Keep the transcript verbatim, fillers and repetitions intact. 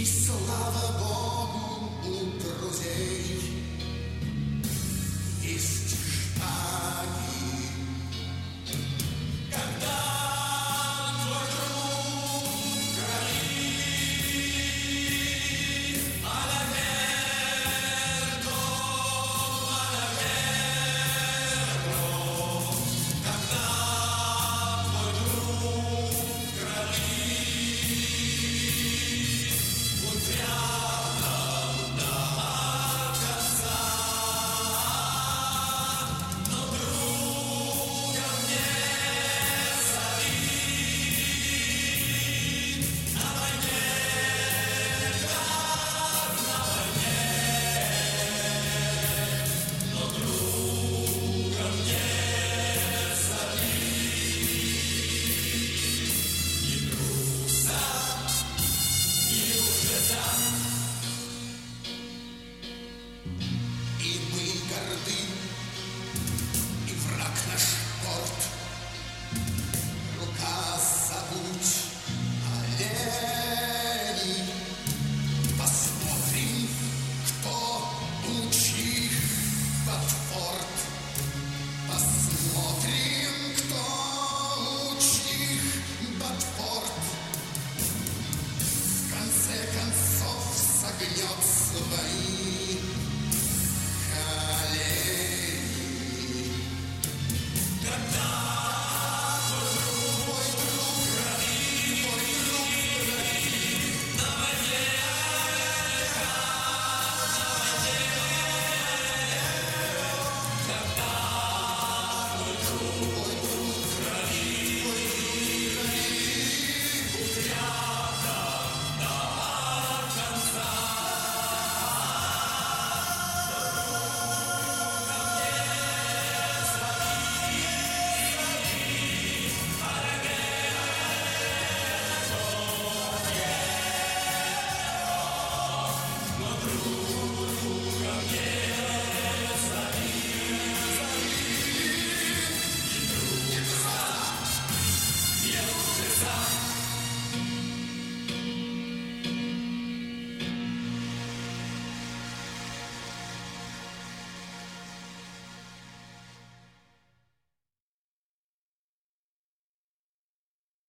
слава Богу, у друзей есть шпаги. Когда твой друг говорит: «Анаверто, анаверто», когда твой друг говорит: «Будь рядом до конца», но друга мне зови. На войне, как на войне, но друга мне зови. Ни труса, ни лжеца. И мы горды, и враг наш горд. Рука забудь олени. Посмотрим, кто лучший Батфорд. Посмотрим, кто лучший Батфорд. В конце концов согнет свои